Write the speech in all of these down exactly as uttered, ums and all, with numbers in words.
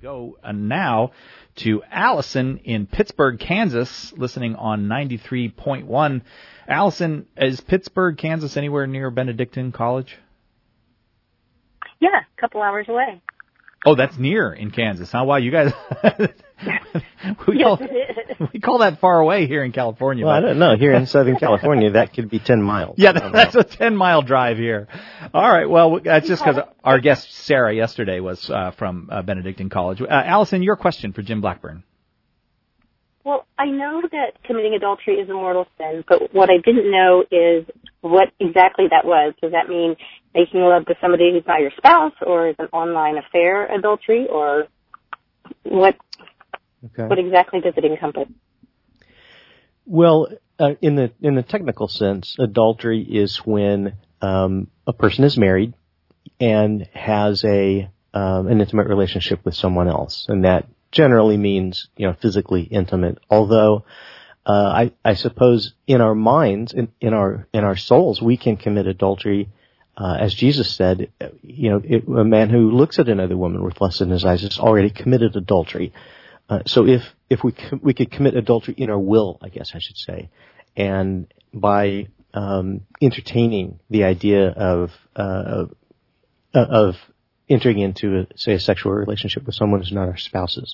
go uh, now to Allison in Pittsburgh, Kansas, listening on ninety-three point one. Allison, is Pittsburgh, Kansas anywhere near Benedictine College? Yeah, a couple hours away. Oh, that's near in Kansas, huh? Wow, you guys... we, yes, call, it is. we call that far away here in California. Well, I don't know. Here in Southern California, that could be ten miles. Yeah, that, that's a ten-mile drive here. All right, well, that's just because our guest, Sarah, yesterday was uh, from uh, Benedictine College. Uh, Allison, your question for Jim Blackburn. Well, I know that committing adultery is a mortal sin, but what I didn't know is what exactly that was. Does that mean making love to somebody who's not your spouse, or is an online affair adultery, or what? Okay. What exactly does it encompass? Well, uh, in the in the technical sense, adultery is when um, a person is married and has a um, an intimate relationship with someone else, and that generally means, you know, physically intimate. Although, uh, I, I suppose in our minds, in, in our in our souls, we can commit adultery, uh, as Jesus said. You know, it, a man who looks at another woman with lust in his eyes has already committed adultery. Uh, so if if we com- we could commit adultery in our will, I guess I should say, and by um, entertaining the idea of uh, of entering into, a, say, a sexual relationship with someone who's not our spouses.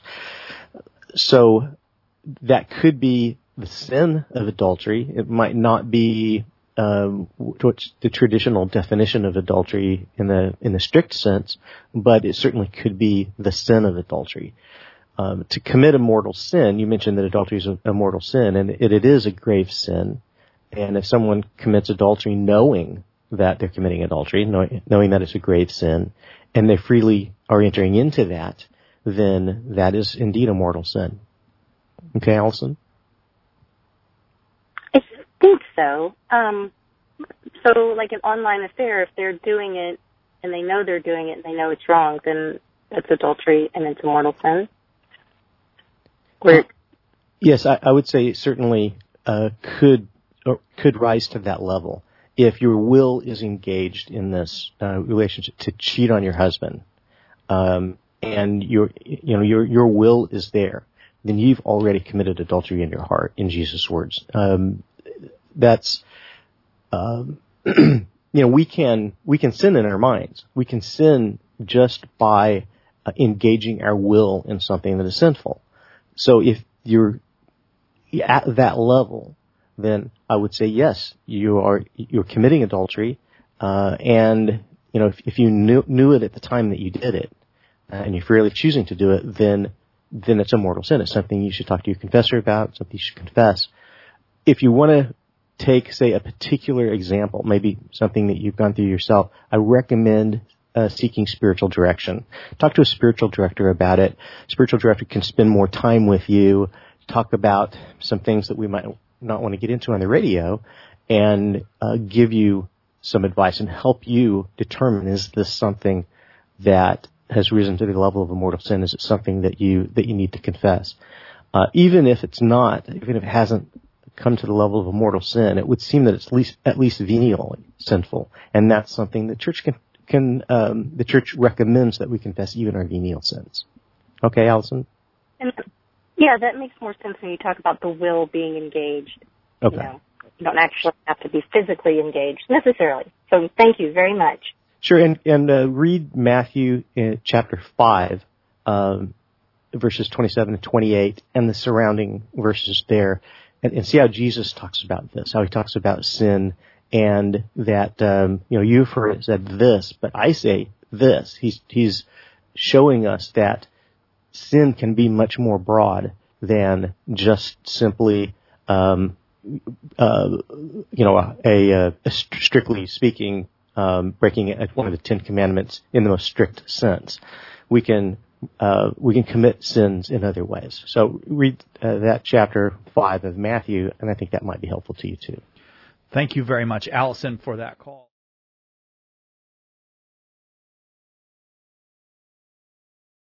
So that could be the sin of adultery. It might not be um, what's the traditional definition of adultery in the in the strict sense, but it certainly could be the sin of adultery. Um, to commit a mortal sin, you mentioned that adultery is a, a mortal sin, and it, it is a grave sin. And if someone commits adultery knowing that they're committing adultery, knowing, knowing that it's a grave sin, and they freely are entering into that, then that is indeed a mortal sin. Okay, Allison? I think so. Um, so, like an online affair, if they're doing it and they know they're doing it and they know it's wrong, then it's adultery and it's a mortal sin. Where, yes, I, I would say it certainly uh, could or could rise to that level. If your will is engaged in this uh, relationship to cheat on your husband, um, and your you know your your will is there, then you've already committed adultery in your heart. In Jesus' words, um, that's um, you know we can we can sin in our minds. We can sin just by uh, engaging our will in something that is sinful. So if you're at that level, then I would say yes, you are you're committing adultery, uh, and you know if, if you knew, knew it at the time that you did it, uh, and you're freely choosing to do it, then then it's a mortal sin. It's something you should talk to your confessor about. Something you should confess. If you want to take, say, a particular example, maybe something that you've gone through yourself, I recommend Uh, seeking spiritual direction. Talk to a spiritual director about it. Spiritual director can spend more time with you, talk about some things that we might not want to get into on the radio, and uh, give you some advice and help you determine, is this something that has risen to the level of a mortal sin? Is it something that you that you need to confess? Uh, even if it's not, even if it hasn't come to the level of a mortal sin, it would seem that it's at least at least venially sinful, and that's something the church can Can um, the church recommends that we confess even our venial sins. Okay, Allison? and, yeah, that makes more sense when you talk about the will being engaged. Okay. You know, you don't actually have to be physically engaged necessarily. So thank you very much. Sure, and, and uh, read Matthew in chapter five, um, verses twenty-seven and twenty-eight, and the surrounding verses there, and, and see how Jesus talks about this, how he talks about sin. And that, um, you know, Euphor said this, but I say this. He's, he's showing us that sin can be much more broad than just simply, um, uh, you know, a, a, a strictly speaking, um, breaking one of the Ten Commandments in the most strict sense. We can, uh, we can commit sins in other ways. So read uh, that chapter five of Matthew, and I think that might be helpful to you too. Thank you very much, Allison, for that call.